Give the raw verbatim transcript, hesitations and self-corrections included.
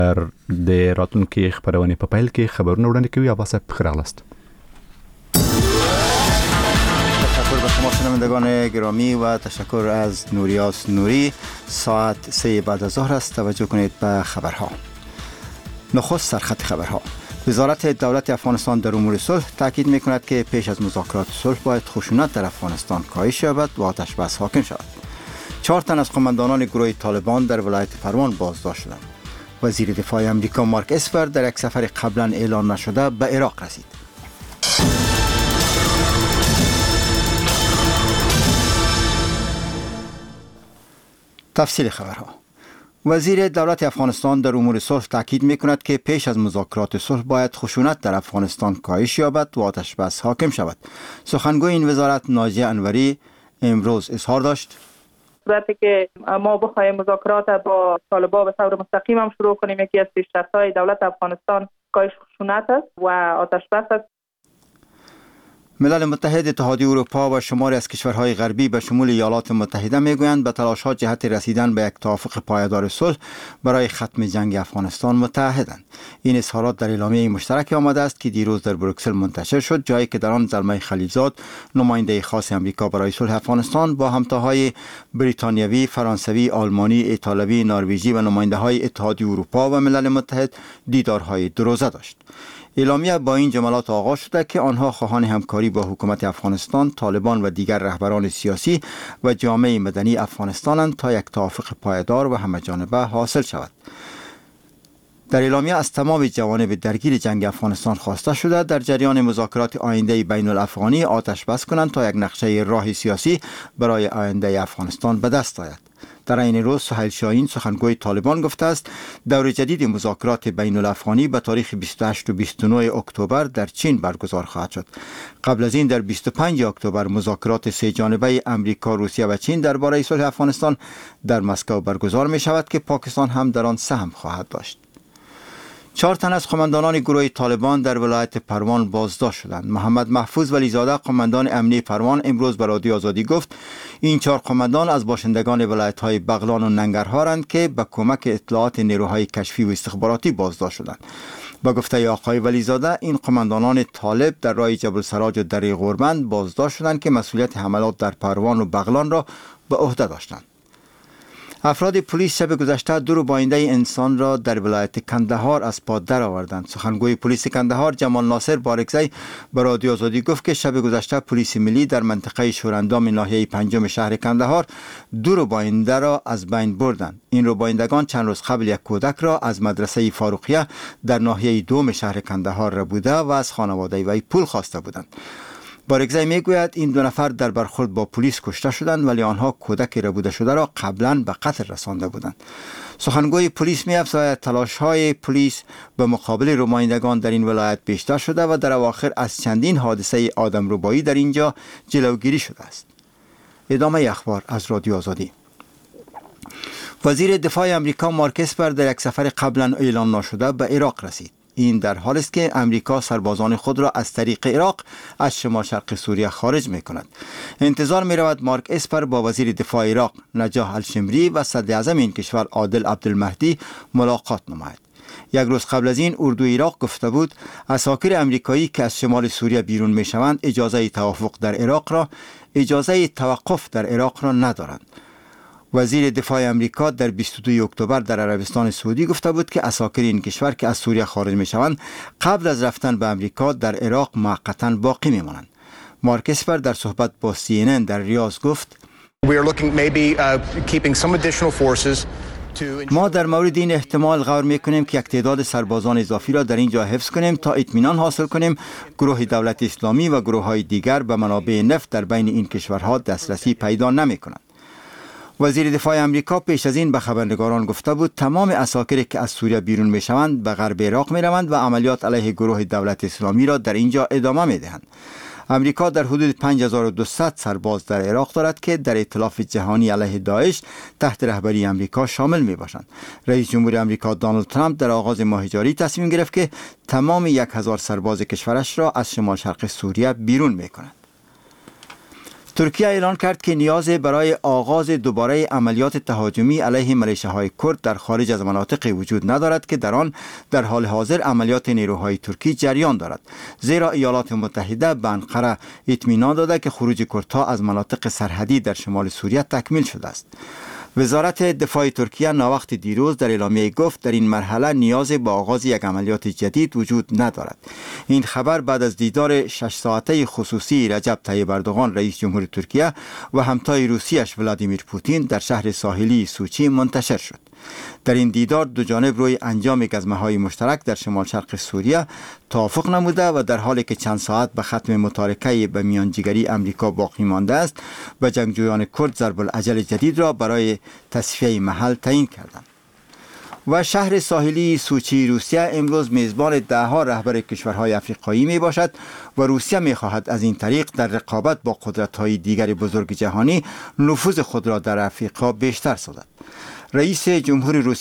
د راتلونکي خبرونه په پیل کې خبرونه وړاندې کوي. عباس بخیراست. تشکر به شما شنوندگان گرامی و تشکر از نوریاس نوری. ساعت سه بعد از ظهر است. توجه کنید به خبرها. نخست سرخط خبرها. وزارت دولت افغانستان در امور صلح تاکید می‌کند که پیش از مذاکرات صلح باید خشونت در افغانستان کاهش یابد و آتش بس حاکم شود. چهار تن از قماندانان گروه طالبان در ولایت پروان بازداشت شدند. وزیر دفاع آمریکا مارک اسپر در یک سفر قبلا اعلان نشده به عراق رسید. تفصیل خبرها. وزیر دولت افغانستان در امور صلح تاکید می‌کند که پیش از مذاکرات صلح باید خشونت در افغانستان کاهش یابد و آتش بس حاکم شود. سخنگوی این وزارت ناجیه انوری امروز اظهار داشت صورتی که ما بخوایم مذاکرات با طالبان به طور مستقیم هم شروع کنیم، یکی از پیشرفت‌های دولت افغانستان کاهش خشونت است و آتش بس است. ملل متحد، اتحادیه اروپا و شماری از کشورهای غربی به شمول ایالات متحده میگویند به تلاش‌ها جهت رسیدن به یک توافق پایدار صلح برای ختم جنگ افغانستان متحدند. این اظهارات در اعلامیه مشترک آمده است که دیروز در بروکسل منتشر شد، جایی که در آن زلمه خلیلزاد، نماینده خاص آمریکا برای صلح افغانستان، با همتاهای بریتانیوی، فرانسوی، آلمانی، ایتالوی، نروژی و نماینده‌های اتحادیه اروپا و ملل متحد دیدارهای دو روزه داشت. اعلامیه با این جملات آغاز شده که آنها خواهان همکاری با حکومت افغانستان، طالبان و دیگر رهبران سیاسی و جامعه مدنی افغانستانند تا یک توافق پایدار و همه‌جانبه حاصل شود. در اعلامیه از تمام جوانب درگیر جنگ افغانستان خواسته شده در جریان مذاکرات آینده بین الافغانی آتش بس کنند تا یک نقشه راه سیاسی برای آینده افغانستان به دست آید. در این روز سهیل شاهین، سخنگوی طالبان، گفته است دور جدید مذاکرات بین الافغانی به تاریخ بیست و هشت و بیست و نه اکتبر در چین برگزار خواهد شد. قبل از این در بیست و پنج اکتبر مذاکرات سه جانبه امریکا، روسیه و چین درباره صلح افغانستان در مسکو برگزار می شود که پاکستان هم در آن سهم خواهد داشت. چهار تن از قماندانان گروه طالبان در ولایت پروان بازداشت شدند. محمد محفوظ ولیزاده، قماندان امنی پروان، امروز به رادیو آزادی گفت این چهار قماندان از باشندگان ولایت‌های بغلان و ننگرهارند که به کمک اطلاعات نیروهای کشفی و استخباراتی بازداشت شدند. با گفته آقای ولیزاده، این قماندانان طالب در راه جبل سراج و دره غوربند بازداشت شدند که مسئولیت حملات در پروان و بغلان را به عهده داشتند. افراد پلیس شب گذشته دو روباینده انسان را در ولایت کندهار از پا درآوردند. سخنگوی پلیس کندهار جمال ناصر بارکزی به رادیو آزادی گفت که شب گذشته پلیس ملی در منطقه شوراندام ناحیه پنجم شهر کندهار دو روباینده را از بین بردند. این روبایندگان چند روز قبل یک کودک را از مدرسه فاروقیه در ناحیه دوم شهر کندهار را بوده و از خانواده وی پول خواسته بودند. بارکزی میگوید این دو نفر در برخورد با پلیس کشته شدند، ولی آنها کودک ربوده شده را قبلا به قتل رسانده بودند. سخنگوی پلیس می‌افزاید تلاش‌های پلیس به مقابل روبایندگان در این ولایت بیشتر شده و در اواخر از چندین حادثه آدمربایی در اینجا جلوگیری شده است. ادامه اخبار از رادیو آزادی. وزیر دفاع آمریکا مارک اسپر در یک سفر قبلا اعلان نشده به عراق رسید. این در حالی است که امریکا سربازان خود را از طریق عراق از شمال شرق سوریه خارج می کند. انتظار می رود مارک اسپر با وزیر دفاع عراق نجاح الشمری و صدر اعظم این کشور عادل عبدالمهدی ملاقات نماید. یک روز قبل از این اردو عراق گفته بود عساکر امریکایی که از شمال سوریه بیرون می شوند اجازه توافق در عراق را اجازه توقف در عراق را ندارند. وزیر دفاع آمریکا در بیست و دو اکتبر در عربستان سعودی گفته بود که عساکر این کشور که از سوریه خارج می شوند قبل از رفتن به آمریکا در عراق موقتا باقی می مانند. مارک اسپر در صحبت با سی ان ان در ریاض گفت ما در مورد این احتمال غور می کنیم که یک تعداد سربازان اضافی را در اینجا حفظ کنیم تا اطمینان حاصل کنیم گروه دولت اسلامی و گروه های دیگر به منابع نفت در بین این کشورها دسترسی پیدا نمی کنند. وزیر دفاع آمریکا پیش از این به خبرنگاران گفته بود تمام عساکری که از سوریه بیرون می شوند به غرب عراق می روند و عملیات علیه گروه دولت اسلامی را در اینجا ادامه می دهند. آمریکا در حدود پنج هزار و دویست سرباز در عراق دارد که در ائتلاف جهانی علیه داعش تحت رهبری آمریکا شامل می باشند. رئیس جمهور آمریکا دونالد ترامپ در آغاز ماه جاری تصمیم گرفت که تمام یک هزار سرباز کشورش را از شمال شرق سوریه بیرون می کند. ترکیه اعلان کرد که نیاز برای آغاز دوباره عملیات تهاجمی علیه میلیشیاهای کرد در خارج از مناطق وجود ندارد که در آن در حال حاضر عملیات نیروهای ترکی جریان دارد، زیرا ایالات متحده به انقره اطمینان داده که خروج کردها از مناطق سرحدی در شمال سوریه تکمیل شده است. وزارت دفاع ترکیه ناوقت دیروز در اعلامیه گفت در این مرحله نیاز به آغاز یک عملیات جدید وجود ندارد. این خبر بعد از دیدار شش ساعته خصوصی رجب طیب اردوغان رئیس جمهور ترکیه و همتای روسیش ولادیمیر پوتین در شهر ساحلی سوچی منتشر شد. در این دیدار دو جانب روی انجام گزمه‌های مشترک در شمال شرق سوریه توافق نموده و در حالی که چند ساعت به ختم متارکه به میانجیگری امریکا باقی مانده است و جنگجویان کرد ضرب الاجل جدید را برای تصفیه محل تعیین کردند. و شهر ساحلی سوچی روسیه امروز میزبان ده ها رهبر کشورهای افریقایی می باشد و روسیه می خواهد از این طریق در رقابت با قدرت‌های دیگر بزرگ جهانی نفوذ خود را در افریقا بیشتر سازد. رئیس جمهور روسیه